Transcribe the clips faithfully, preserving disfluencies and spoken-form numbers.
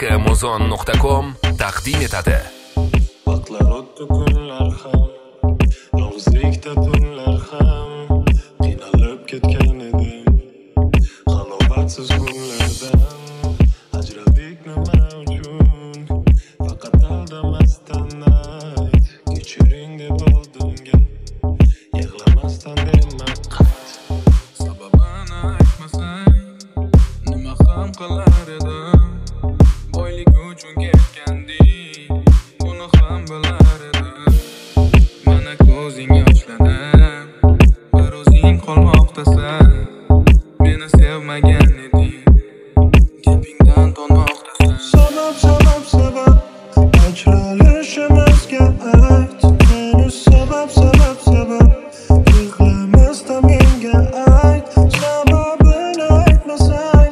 amazon nuqta com taqdim etadi. Vaqtlar o'tdi, kunlar ham, yolg'izlikda tunlar ham, qiynalib ketgan edim halovatsiz kunlardan. Ajradik nima uchun? Faqat aldamasdan ayt, kechiring deb oldimga, yig'lamasdan dema qayt. Sababini aytmasang nima ham qilar edim? Boylik uchun ketganding, buni ham bilar edim. Mana ko'zing yoshlanib, bir o'zing qolmoqdasan. Meni sevmagan eding, gapingdan tonmoqdasan. Sabab, sabab, sabab ajralishimizga ayt. Meni sabab, sabab, sabab yig'lamasdan menga ayt. Sababini aytmasang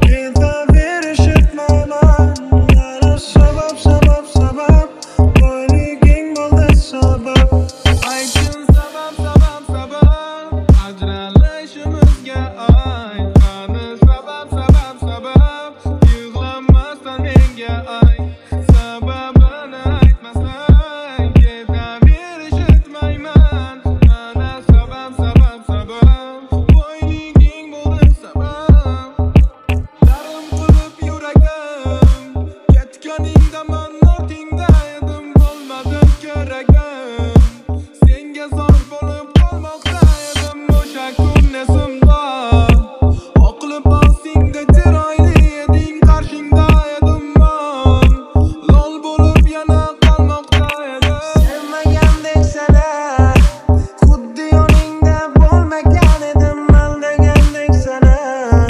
ketaverishmayman. Mana sabab, sabab, sabab boyliging bo'ldi sabab. Aytgin sabab, sabab, sabab ajralishimizga ayt. Mana sabab, sabab, sabab yig'lamasdan menga ayt. Sababini aytmasang ketaverishmayman. Mana sabab, sabab, sabab boyliging bo'ldi sabab. Yarim qilib yuragim, ketganingda man ortingda edim, bo'lmadim keragim. Senga zor bo'lib qolmoqda edim, o'sha kun esimda. Oqilib osingda chiroyli eding, qarshingda edim man. Lol bo'lib yana qolmoqda edim. Sevmagandek seni, xuddi yoningda bo'lmagan edim. Aldagandek seni,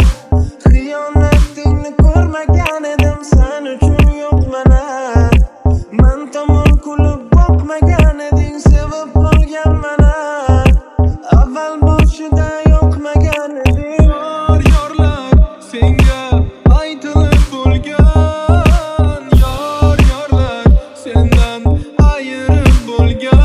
xiyonatingni ko'rmagan edim. Sen uchun yo'qmana, men tomon kulib boqmagan eding. Sevib qolgan mana, avval boshida yoqmagan eding. Yor yorlar senga aytilib bo'lgan, yor yorlar sendan ayirib bo'lgan.